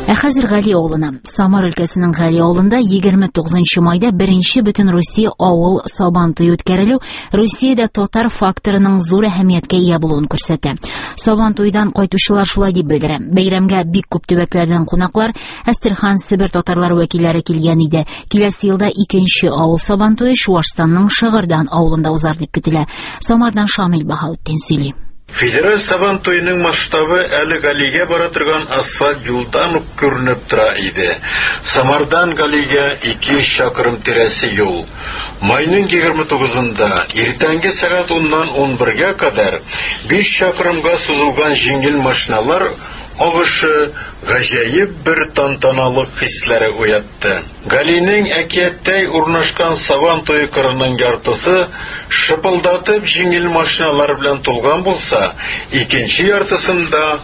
Хәзер Гали авылына. Самар өлкәсенең Гали авылында 29 майда беренче бөтен Русия авыл Сабантуй үткәрелү Русиядә татар факторының зур әһәмияткә ия булуын күрсәтә. Сабантуйдан кайтучылар шулай дип белдерә. Бәйрәмгә бик күп төбәкләрдән кунаклар, Әстерхан, Себер татарлар вәкилләре килгән иде. Киләсе елда икенче авыл Сабантуй Чуашстанның Шыгырдан авылында узар дип көтелә. Самардан Шамил Баһаутдин сөйли. Федераль Сабантуйның масштабы әле Галигә бара торган асфальт юлдан ук күренеп тора иде. Самардан Галигә 2 чакрым тирәсе юл. Майның 29-ында иртәнге сәгать 10-нан 11-гә кадәр 5 чакрымга сузылган җиңел машиналар агышы гаҗәеп бер тантаналык хисләре уятты. Галинең әкияттәй урнашкан Сабантуй кырының яртысы шыпылдатып җиңел машиналар белән тулган булса, икенче яртысында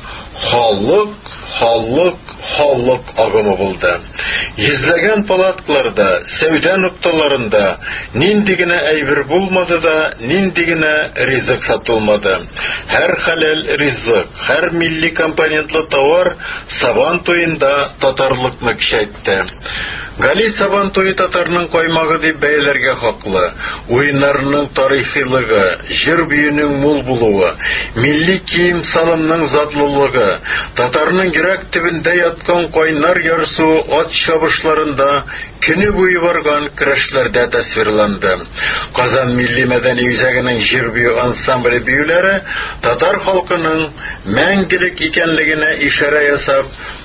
халык агымы булды. Йөзләгән палаткаларда, сәүдә нукталарында нинди генә әйбер булмады да, нинди генә ризык сатылмады. Һәр хәләл ризык, һәр милли компонентлы товар Сабантуйында татарлыкны көчәйтте. Гали Сабантуй татарның каймагы дип бәяләргә хаклы. Уеннарның тарихилыгы, җыр биюнең мул булуы, милли кием салымның затлылыгы, татарның йөрәк төбендә яткан кайнар ярсу ат чабышларында көне буе барган көрәшләрдә тасвирланды. Казан милли мәдәни үзәгенең җыр бию ансамбле биюләре татар халкының мәңгелек икәнлегенә ишарә ясап,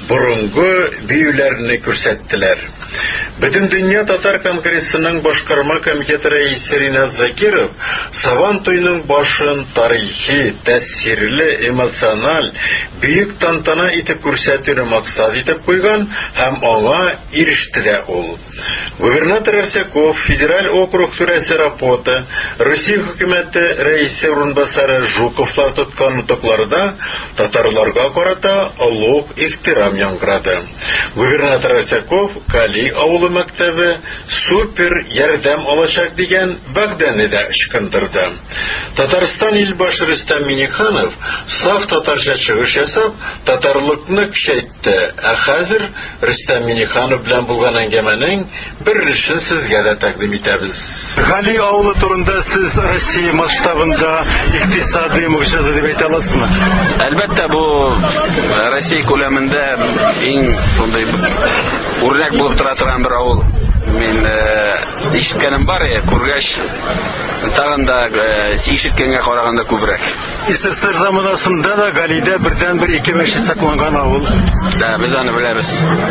борынгы биюләрне күрсәттеләр. Бөтен дөнья татар конгрессының башкарма комитеты рәисе Ринат Закиров Сабантуйның башын тарихи, тәэсирле, эмоциональ, бөек тантана итеп күрсәтүне максат итеп куйган һәм аңа иреште дә ул. Губернатор Арсяков, федераль округ түрәсе Рапота, Русия хөкүмәте рәисе урынбасары Жуковлар тоткан нутыкларда татарларга карата олуг ихтирам яңгырады. Губернатор Арсяков Гали авылы мәктәбе супер ярдәм алачак дигән вәгъдәне дә ычкындырды. Татарстан илбашы Рөстәм Миңнеханов саф татарча чыгыш ясап, татарлыкны көчәйтте. Хәзер Рөстәм Миңнеханов белән булган әңгәмәнең бер өлешен сезгә дә тәкъдим итәбез. Гали авылы турында сез Россия масштабында икътисади мөгъҗиза дип әйтә аласызмы? Әлбәттә, бу Россия күләмендә иң шундый үрнәк булып тора торган бер авыл. Мин ишеткәнем бар, күргәч тагын да ишеткәнгә караганда күбрәк. СССР заманасында да Галидә бердән бер 2 мәчет сакланган авыл. Да, без аны беләбез.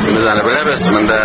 Монда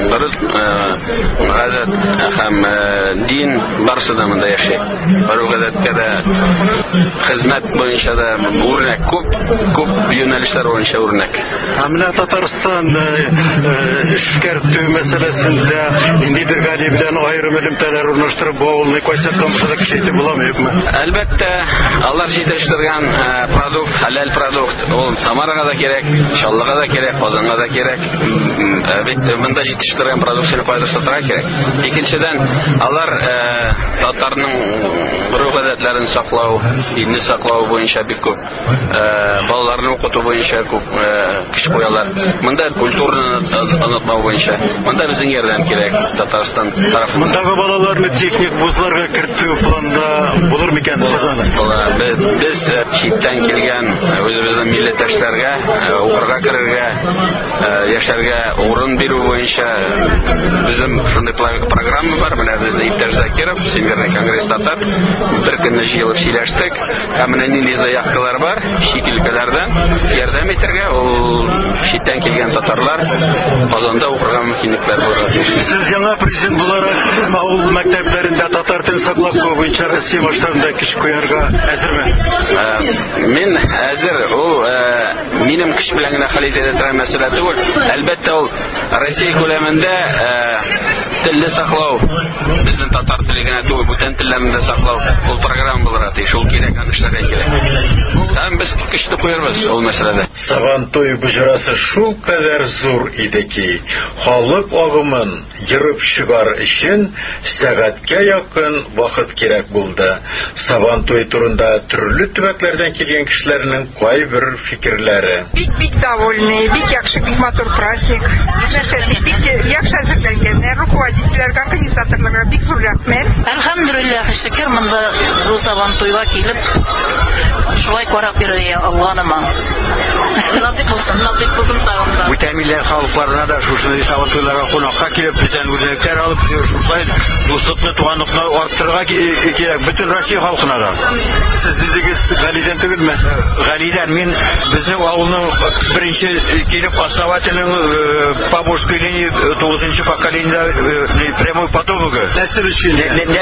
гадәт һәм дин барысы да монда яши. Гадәткә дә хезмәт буенча да үрнәк, күп юнәлешләр буенча үрнәк. Менә Татарстан эшкәртү мәсьәләсендә ниндидер Гали белән аерым элемтәләр урнаштырып бу авылны кайсырткан булса көчәйтеп буламы, юкмы? Әлбәттә, алар җитештергән продукт, хәләл продукт, ул Самарага да кирәк, Чаллыга да кирәк, Казанга да кирәк. Монда җитештергән продукцияне кайда кирәк. Икенчедән, алар татарның гореф-гадәтләрен саклау, динне саклау буенча бик күп, балаларны укыту буенча күп көч куялар. Монда культураны онытмау буенча, монда безнең ярдәм кирәк Татарстан тарафыннан. Мондагы балаларны техник вузларга кертү планда булыр микән Казанда? Без читтән килгән үзебезнең милләттәшләргә укырга керергә, яшәргә урын бирү буенча безнең шундый программа бар. Менә бездә Иптәш Закиров, Всемирный конгресс татар, бер көнне җыелып сөйләштек. Һәм менә нинди заявкалар бар, чит илләрдән ярдәм итәргә, ул читтән килгән татарлар Казанда укырга мөмкинлекләр булыр. Сез яңа президент буларак авыл мәктәпләрендә татар телен саклап буенча Россия масштабында көч куярга әзерме? Мин әзер. Ул минем көч белән генә хәл итә торган мәсьәлә түгел. Әлбәттә, ул Россия күләмендә телне саклау, безнең татар теле генә түгел, бүтән телләрне дә саклау, ул программа булырга тиеш, ул кирәк, эшләргә кирәк. Һәм без көчне куярбыз ул мәсьәләдә. Сабантуй буҗрасы шул кадәр зур иде ки, халык агымын йөреп чыгар өчен сәгатькә якын вакыт кирәк булды. Сабантуй турында төрле төбәкләрдән килгән кешеләрнең кайбер фикерләре кешеләре. Бик довольны, бик яхшы, бик матур праздник. Бик яхшы әзерләнгәннәр, руководительләргә, организаторларга бик зур рәхмәт. Әлхәмдүлилләһ, шөкер, монда бу Сабантуйга килеп, шулай карап йөрергә алганыма. Насыйп булсын тагында. Үтәмилләр халыкларына да шушы Сабантуйларга кунакка килеп, бездән үзенчәлекләр алып, шулай дуслыкны, туганлыкны арттырырга кирәк бөтен Россия халкына да. Сез дизегез Галидән түгелме? Галидән, мин безнең авылның беренче килеп основателен Поволжской линии 9-нчы поколениедә прямой потомогы. Нәсел өчен,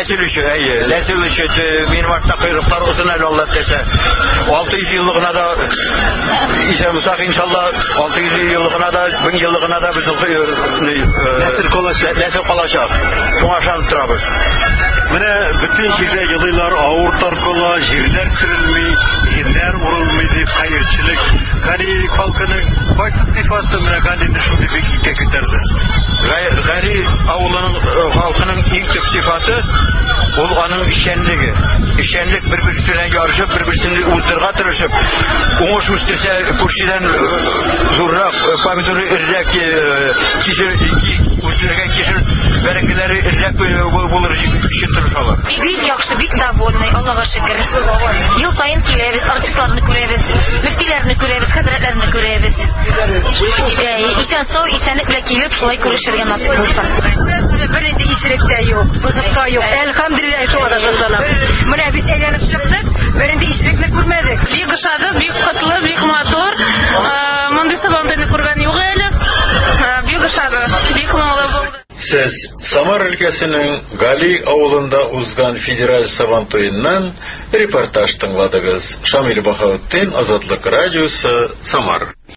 минем артта койрыклар узын әле Алла теләсә. 600 еллыгына да исәмсак иншалла 600 еллыгына да 1000 еллыгына да безнең нәсел калачак. Шуңа ышанып торабыз. Менә бөтен җирдә елыйлар, авыр таркала, җирләр сөрелми, җирләр урылмый дип хәерчелек. Гали халкының кайсы сыйфаты менә Галине шундый бик икә күтәрде. Гали авылының халкының иң төп сыйфаты ул аның ишәнлеге. Ишәнлек бер-берсе белән ярышып, бер-берсен уздырга тырышып, уңыш үстерсә күршедән зуррак, помидоры иррәк үстерергә кишер бәрәкәләре иррәк булыр өчен тырышалар. Бик яхшы, бик довольны, Аллага шөкер. Ел саен киләбез, артистларны күрәбез, мөфтиләрне күрәбез, хәзрәтләрне күрәбез. Исән-сау, исәнлек белән килеп, шулай күрешергә насыйп булсын. Бер инде исеректә юк, бузыкта юк. Әлхәмдүлилләһ, шуңа да шатланам. Менә без әйләнеп чыктык, бер инде исерекне күрмәдек. Бик ошады, бик кытлы, бик матур. Мондый Сабантуйны күргән юк әле. Бик ошады, бик моңлы булды. Сез Самар өлкәсенең Гали авылында узган федераль Сабантуйыннан репортаж тыңладыгыз. Шамил Баһаутдин, Азатлык радиосы, Самар.